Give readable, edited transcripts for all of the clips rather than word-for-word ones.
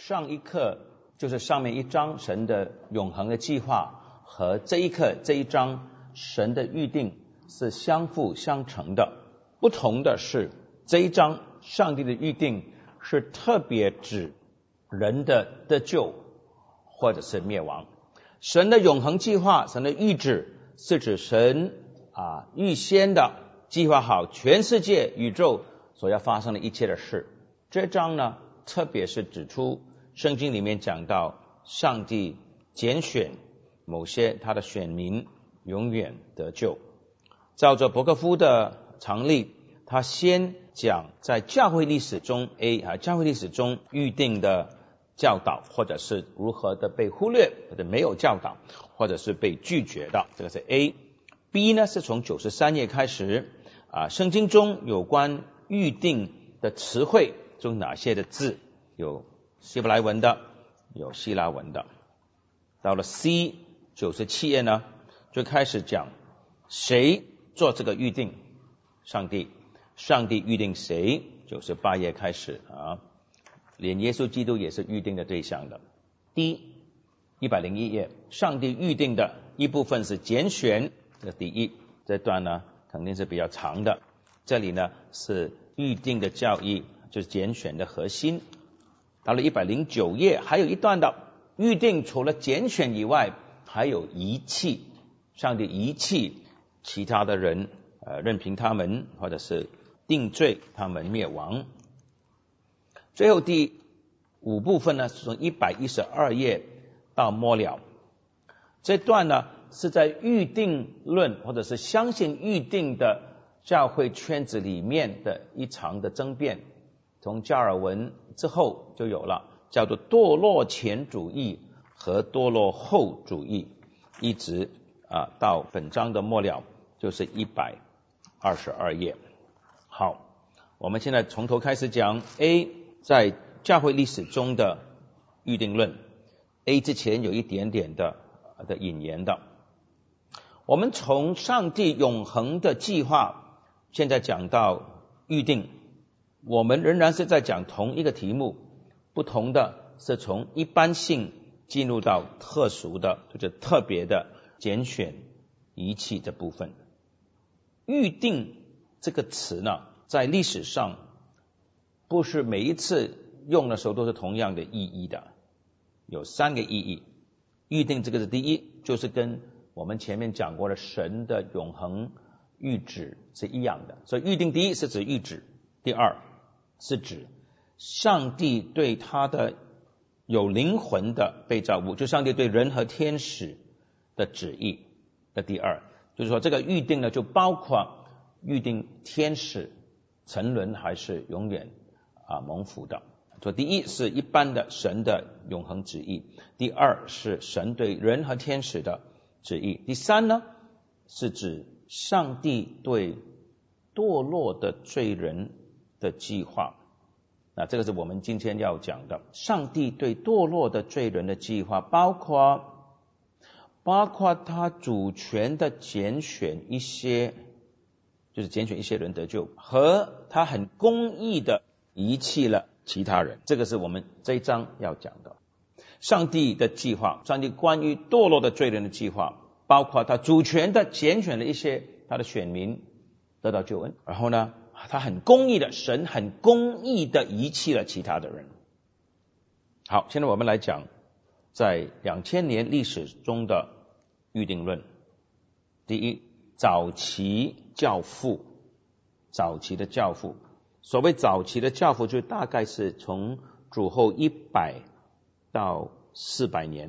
上一课就是上面一章神的永恒的计划和这一课这一章神的预定是相辅相成的。不同的是，这一章上帝的预定是特别指人的得救或者是灭亡。神的永恒计划，神的预旨是指神预先的计划好全世界宇宙所要发生的一切的事。这章呢，特别是指出圣经里面讲到上帝拣选某些他的选民永远得救。照着伯克夫的常例，他先讲在教会历史中教会历史中预定的教导，或者是如何的被忽略，或者没有教导，或者是被拒绝的，这个是 A。B 呢是从93页开始圣经中有关预定的词汇中哪些的字，有希伯来文的，有希腊文的。到了 C 97页呢，就开始讲谁做这个预定，上帝预定谁，98页开始连耶稣基督也是预定的对象的。第101页，上帝预定的一部分是拣选，这个第一，这段呢肯定是比较长的。这里呢是预定的教义，就是拣选的核心。到了109页，还有一段的预定，除了拣选以外，还有遗弃，上帝遗弃其他的人，任凭他们，或者是定罪他们灭亡。最后第5部分呢，是从112页到末了。这段呢是在预定论或者是相信预定的教会圈子里面的一场的争辩。从加尔文之后就有了叫做堕落前主义和堕落后主义，一直到本章的末了就是122页。好，我们现在从头开始讲 A 在教会历史中的预定论。 A 之前有一点点的引言的。我们从上帝永恒的计划现在讲到预定，我们仍然是在讲同一个题目，不同的是从一般性进入到特殊的，就是特别的拣选遗弃这部分。预定这个词呢，在历史上不是每一次用的时候都是同样的意义的，有3个意义。预定这个是第一，就是跟我们前面讲过的神的永恒预旨是一样的，所以预定第一是指预旨，第二是指上帝对他的有灵魂的被造物，就上帝对人和天使的旨意的第二，就是说这个预定呢，就包括预定天使沉沦还是永远蒙福的。所以第一是一般的神的永恒旨意，第二是神对人和天使的旨意，第三呢是指上帝对堕落的罪人的计划。那这个是我们今天要讲的，上帝对堕落的罪人的计划，包括他主权的拣选一些，就是拣选一些人得救，和他很公义的遗弃了其他人。这个是我们这一章要讲的。上帝的计划，上帝关于堕落的罪人的计划，包括他主权的拣选了一些他的选民得到救恩，然后呢他很公义的，神很公义的遗弃了其他的人。好，现在我们来讲在2000年历史中的预定论。第一，早期教父，早期的教父，所谓早期的教父就大概是从主后100到400年。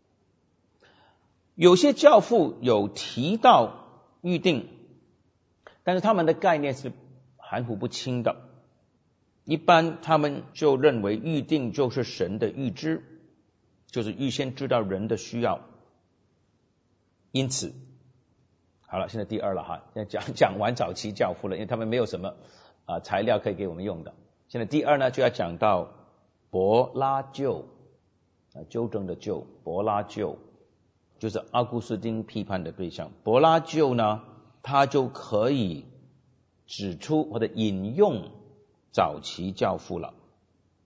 有些教父有提到预定，但是他们的概念是含糊不清的。一般他们就认为预定就是神的预知，就是预先知道人的需要。因此好了，现在第二了现在讲完早期教父了，因为他们没有什么材料可以给我们用的。现在第二呢，就要讲到柏拉救，纠正的纠，柏拉救就是奥古斯丁批判的对象。柏拉救呢，他就可以指出或者引用早期教父了。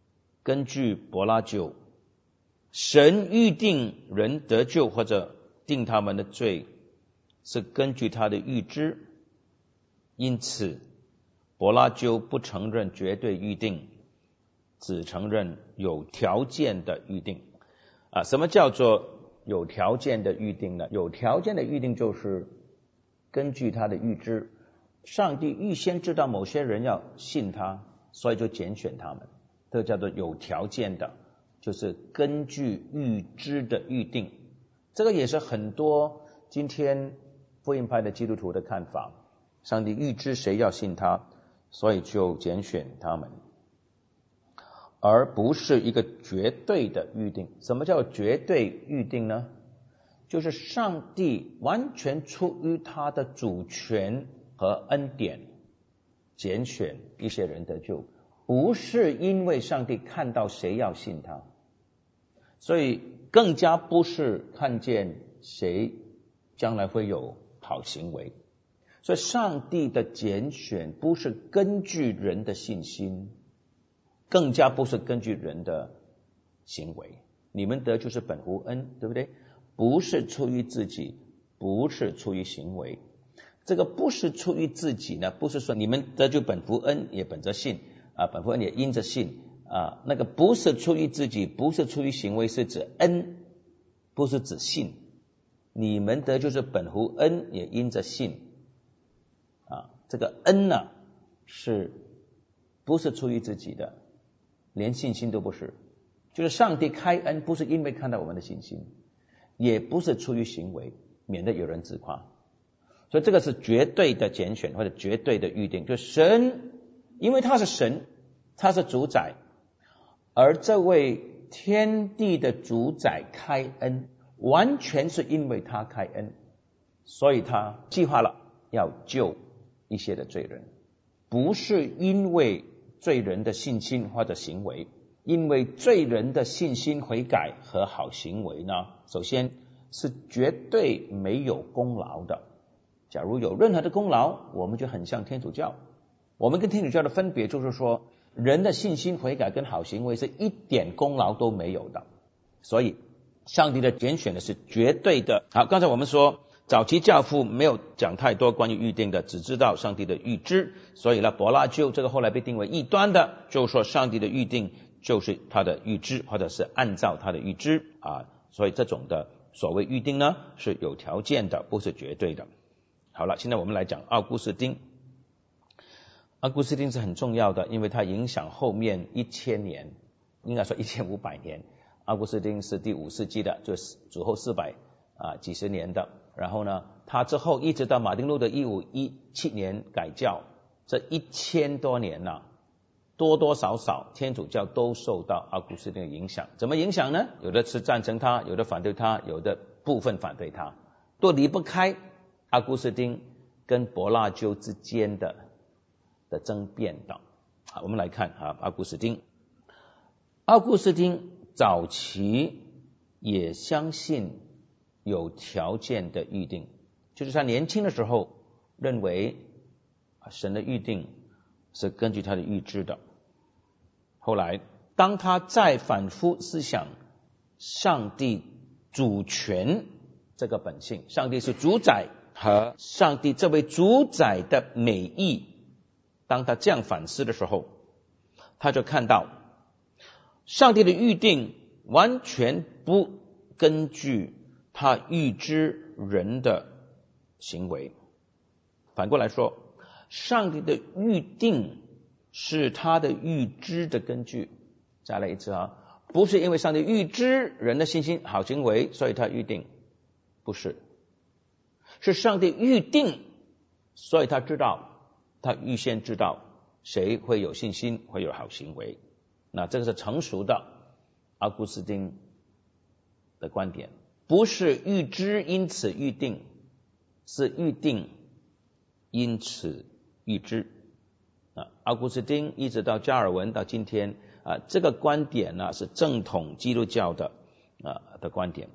根据柏拉修，神预定人得救或者定他们的罪，是根据他的预知，因此柏拉修不承认绝对预定，只承认有条件的预定。什么叫做有条件的预定呢？有条件的预定就是根据他的预知，上帝预先知道某些人要信他，所以就拣选他们，这叫做有条件的，就是根据预知的预定。这个也是很多今天福音派的基督徒的看法，上帝预知谁要信他，所以就拣选他们，而不是一个绝对的预定。什么叫绝对预定呢？就是上帝完全出于他的主权和恩典拣选一些人得救，不是因为上帝看到谁要信他，所以更加不是看见谁将来会有好行为。所以上帝的拣选不是根据人的信心，更加不是根据人的行为。你们得救是本乎恩，对不对？不是出于自己，不是出于行为。这个不是出于自己呢，不是说你们得救本乎恩也本着信本乎恩也因着信那个不是出于自己，不是出于行为，是指恩，不是指信。你们得救是本乎恩也因着信这个恩呢是不是出于自己的，连信心都不是。就是上帝开恩不是因为看到我们的信心，也不是出于行为，免得有人自夸。所以这个是绝对的拣选或者绝对的预定，就是神，因为他是神，他是主宰，而这位天地的主宰开恩，完全是因为他开恩，所以他计划了要救一些的罪人，不是因为罪人的信心或者行为。因为罪人的信心悔改和好行为呢，首先是绝对没有功劳的。假如有任何的功劳，我们就很像天主教。我们跟天主教的分别就是说，人的信心悔改跟好行为是一点功劳都没有的。所以上帝的拣选的是绝对的。好，刚才我们说早期教父没有讲太多关于预定的，只知道上帝的预知，所以呢，柏拉修这个后来被定为异端的，就是说上帝的预定就是他的预知，或者是按照他的预知所以这种的所谓预定呢是有条件的，不是绝对的。好了，现在我们来讲奥古斯丁。奥古斯丁是很重要的，因为他影响后面1000年，应该说1500年。奥古斯丁是第5世纪的，就是主后400几十年的。然后呢，他之后一直到马丁路德1517年改教，这1000多年多多少少天主教都受到奥古斯丁的影响。怎么影响呢？有的是赞成他，有的反对他，有的部分反对他，都离不开奥古斯丁跟柏拉修之间的争辩的。好，我们来看奥古斯丁。奥古斯丁早期也相信有条件的预定，就是他年轻的时候认为神的预定是根据他的预知的。后来当他再反复思想上帝主权这个本性，上帝是主宰和上帝这位主宰的美意，当他这样反思的时候，他就看到上帝的预定完全不根据他预知人的行为。反过来说，上帝的预定是他的预知的根据。再来一次不是因为上帝预知人的信心好行为，所以他预定，不是，是上帝预定，所以他知道，他预先知道谁会有信心，会有好行为。那这个是成熟的奥古斯丁的观点，不是预知因此预定，是预定因此预知。奥古斯丁一直到加尔文到今天这个观点呢是正统基督教的观点。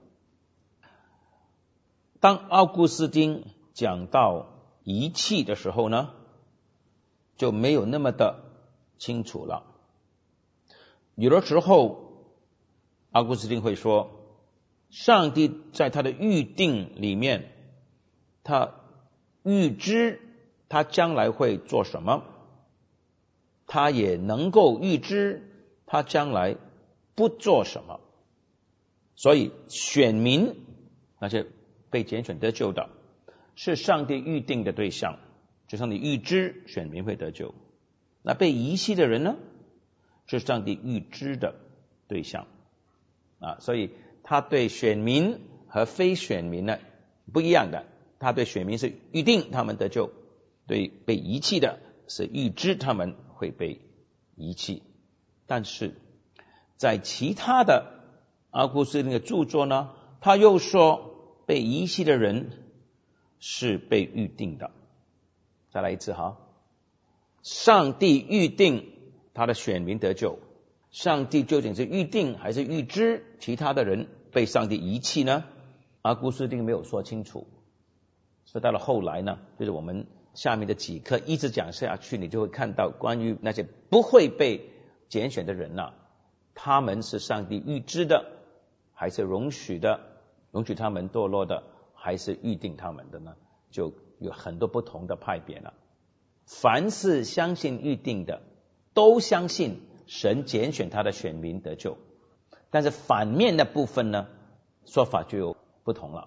当奥古斯丁讲到仪器的时候呢，就没有那么的清楚了。 有的时候阿古斯丁会说，上帝在他的预定里面，他预知他将来会做什么，他也能够预知他将来不做什么。所以选民，那些被拣选得救的，是上帝预定的对象，就上帝预知选民会得救。那被遗弃的人呢，是上帝预知的对象所以他对选民和非选民呢不一样的，他对选民是预定他们得救，对被遗弃的是预知他们会被遗弃。但是在其他的阿古斯丁的著作呢，他又说被遗弃的人是被预定的。再来一次哈，上帝预定他的选民得救，上帝究竟是预定还是预知其他的人被上帝遗弃呢？阿古斯丁没有说清楚。所以到了后来呢，就是我们下面的几课一直讲下去，你就会看到关于那些不会被拣选的人他们是上帝预知的还是容许他们堕落的，还是预定他们的呢？就有很多不同的派别了。凡是相信预定的，都相信神拣选他的选民得救，但是反面的部分呢，说法就有不同了。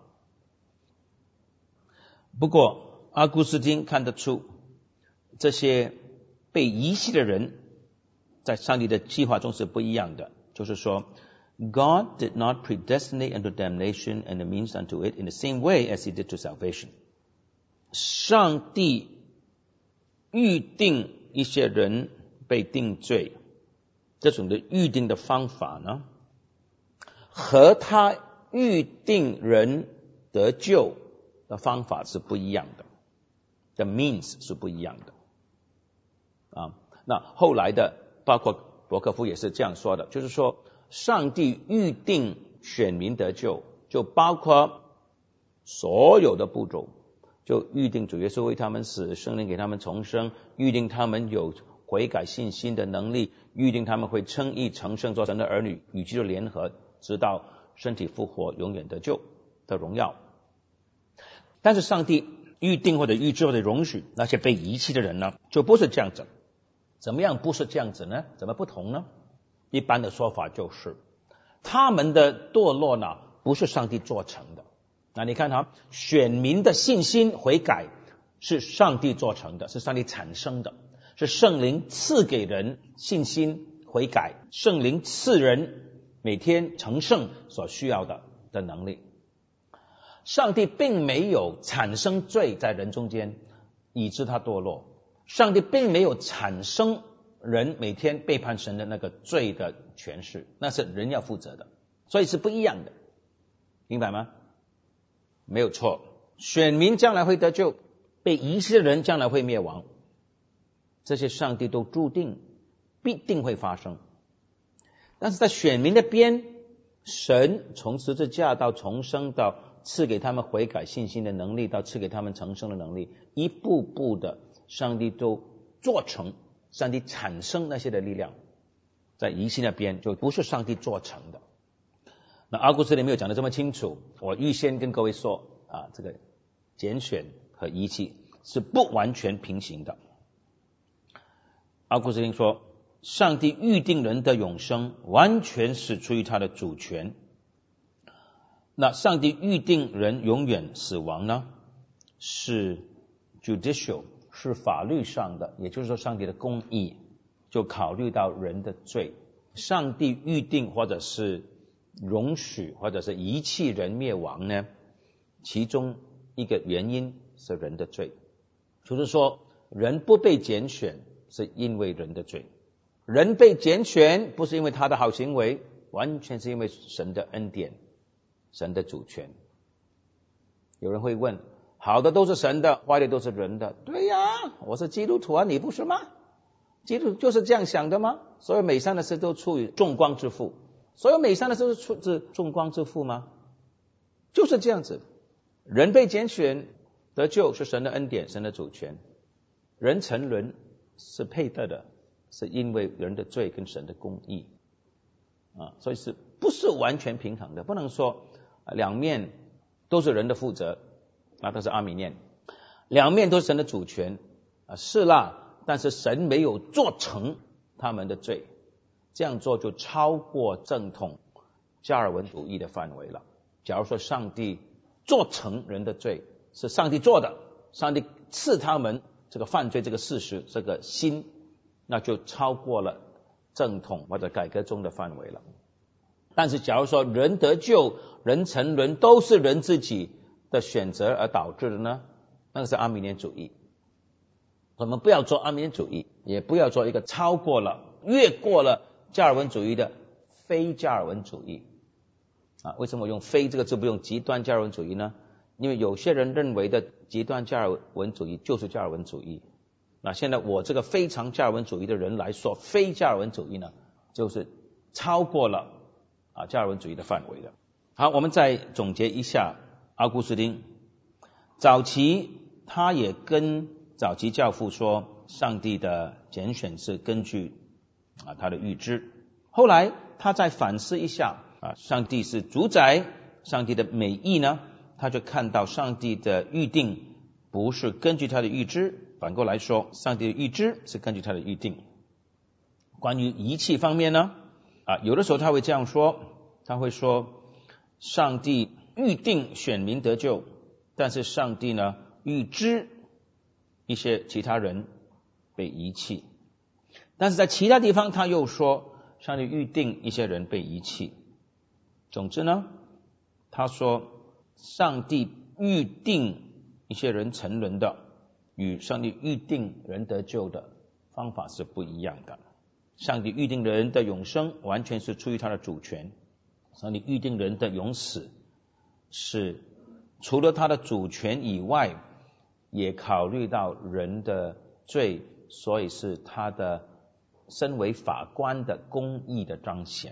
不过阿古斯丁看得出，这些被遗弃的人在上帝的计划中是不一样的，就是说God did not predestinate unto damnation and the means unto it in the same way as he did to salvation. 上帝预定一些人被定罪，这种的预定的方法呢，和他预定人得救的方法是不一样的， the means 是不一样的那后来的包括伯克夫也是这样说的，就是说上帝预定选民得救，就包括所有的步骤，就预定主耶稣为他们死，圣灵给他们重生，预定他们有悔改信心的能力，预定他们会称义成圣，做神的儿女，与基督联合，直到身体复活，永远得救的荣耀。但是上帝预定或者预知或者容许那些被遗弃的人呢，就不是这样子。怎么样不是这样子呢？怎么不同呢？一般的说法就是他们的堕落呢，不是上帝做成的。那你看选民的信心悔改是上帝做成的，是上帝产生的，是圣灵赐给人信心悔改，圣灵赐人每天成圣所需要的能力。上帝并没有产生罪在人中间以致他堕落，上帝并没有产生人每天背叛神的那个罪的权势，那是人要负责的，所以是不一样的，明白吗？没有错，选民将来会得救，被遗弃的人将来会灭亡，这些上帝都注定必定会发生。但是在选民的边，神从十字架到重生，到赐给他们悔改信心的能力，到赐给他们重生的能力，一步步的上帝都做成，上帝产生那些的力量。在遗弃那边就不是上帝做成的。那阿古斯丁没有讲得这么清楚，我预先跟各位说这个拣选和遗弃是不完全平行的。阿古斯丁说，上帝预定人的永生完全是出于他的主权，那上帝预定人永远死亡呢，是 judicial， 是法律上的，也就是说上帝的公义就考虑到人的罪。上帝预定或者是容许或者是遗弃人灭亡呢，其中一个原因是人的罪，就是说人不被拣选是因为人的罪，人被拣选不是因为他的好行为，完全是因为神的恩典，神的主权。有人会问，好的都是神的，坏的都是人的。对呀，我是基督徒你不是吗？基督徒就是这样想的吗？所有美善的事都出于众光之父，所有美善的事都出自众光之父吗？就是这样子。人被拣选得救是神的恩典，神的主权。人沉沦是配得的，是因为人的罪跟神的公义。 所以是不是完全平衡的？不能说两面都是人的负责，都是阿米念，两面都是神的主权，是啦，但是神没有做成他们的罪，这样做就超过正统加尔文主义的范围了。假如说上帝做成人的罪是上帝做的，上帝赐他们这个犯罪这个事实这个心，那就超过了正统或者改革中的范围了。但是假如说人得救，人沉沦都是人自己的选择而导致的呢，那个是阿米念主义。我们不要做阿米念主义，也不要做一个超过了越过了加尔文主义的非加尔文主义。为什么用非这个字不用极端加尔文主义呢？因为有些人认为的极端加尔文主义就是加尔文主义。那现在我这个非常加尔文主义的人来说，非加尔文主义呢，就是超过了加尔文主义的范围的。好，我们再总结一下奥古斯丁。早期他也跟早期教父说，上帝的拣选是根据他的预知。后来他再反思一下上帝是主宰，上帝的美意呢，他就看到上帝的预定不是根据他的预知，反过来说，上帝的预知是根据他的预定。关于仪器方面呢，有的时候他会这样说，他会说上帝预定选民得救，但是上帝呢预知一些其他人被遗弃。但是在其他地方他又说上帝预定一些人被遗弃。总之呢，他说上帝预定一些人沉沦的，与上帝预定人得救的方法是不一样的。上帝预定人的永生完全是出于他的主权，上帝预定人的永死是除了他的主权以外，也考虑到人的罪，所以是他的身为法官的公义的彰显。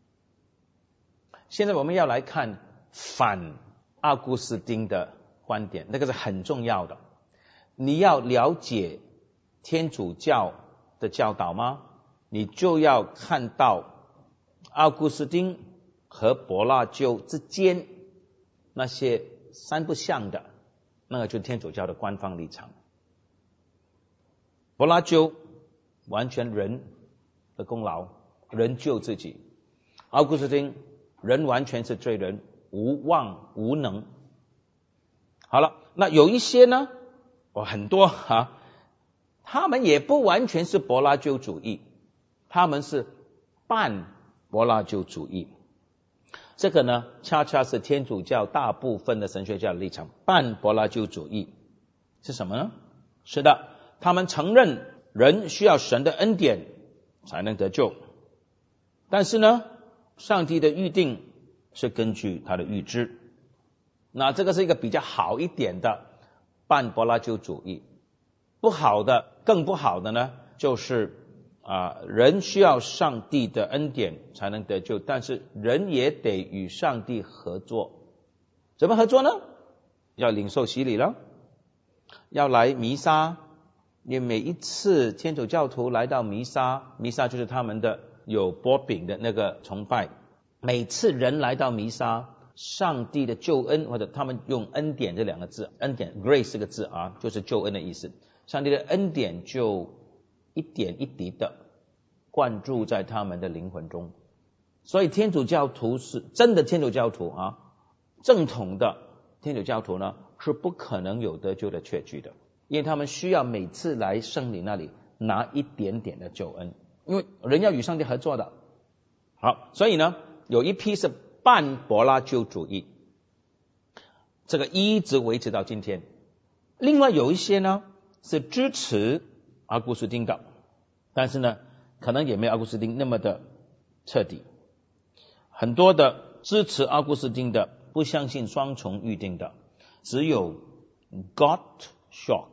现在我们要来看反奥古斯丁的观点，那个是很重要的。你要了解天主教的教导吗？你就要看到奥古斯丁和柏拉修之间那些三不像的，那个就是天主教的官方立场。柏拉修完全人的功劳，人救自己；奥古斯丁人完全是罪人，无望无能。好了，那有一些呢，很多他们也不完全是柏拉修主义，他们是半柏拉修主义。这个呢，恰恰是天主教大部分的神学家的立场。半柏拉修主义是什么呢？是的，他们承认人需要神的恩典才能得救，但是呢，上帝的预定是根据他的预知。那这个是一个比较好一点的半柏拉修主义。不好的，更不好的呢，就是人需要上帝的恩典才能得救，但是人也得与上帝合作。怎么合作呢？要领受洗礼了，要来弥撒。因为每一次天主教徒来到弥撒，弥撒就是他们的有擘饼的那个崇拜。每次人来到弥撒，上帝的救恩，或者他们用恩典这两个字，恩典 grace 这个字就是救恩的意思。上帝的恩典就一点一滴的灌注在他们的灵魂中。所以天主教徒是真的天主教徒正统的天主教徒呢，是不可能有得救的确据的，因为他们需要每次来圣灵那里拿一点点的救恩，因为人要与上帝合作的。好，所以呢，有一批是半柏拉修主义，这个一直维持到今天。另外有一些呢是支持奥古斯丁的，但是呢可能也没有奥古斯丁那么的彻底。很多的支持奥古斯丁的不相信双重预定的，只有 Gottschalk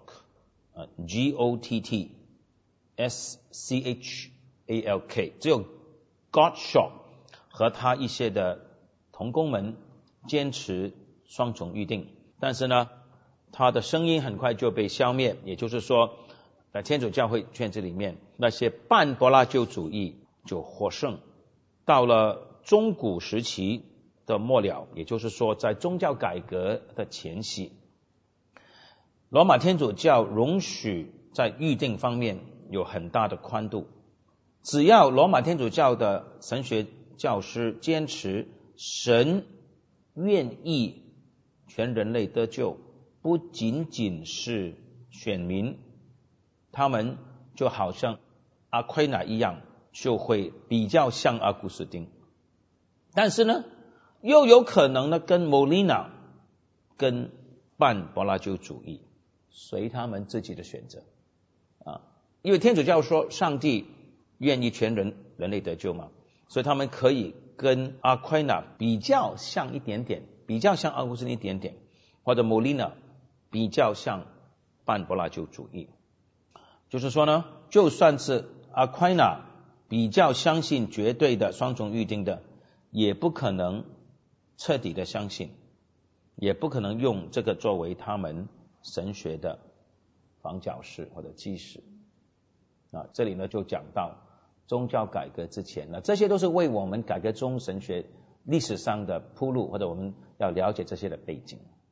Gottschalk 只有 Gottschalk 和他一些的同工们坚持双重预定，但是呢他的声音很快就被消灭。也就是说，在天主教会圈子里面，那些半柏拉修主义就获胜。 到了中古时期的末了，也就是说在宗教改革的前夕，罗马天主教容许在预定方面有很大的宽度，只要罗马天主教的神学教师坚持神愿意全人类得救，不仅仅是选民，他们就好像阿奎那一样，就会比较像阿古斯丁。但是呢，又有可能呢跟莫利纳、跟半柏拉修主义，随他们自己的选择啊。因为天主教说上帝愿意全人类得救嘛，所以他们可以跟阿奎那比较像一点点，比较像阿古斯丁一点点，或者莫利纳比较像半柏拉修主义。就是说呢，就算是阿奎那比较相信绝对的双重预定的，也不可能彻底的相信，也不可能用这个作为他们神学的房角石或者基石。这里呢就讲到宗教改革之前呢，这些都是为我们改革中神学历史上的铺路，或者我们要了解这些的背景。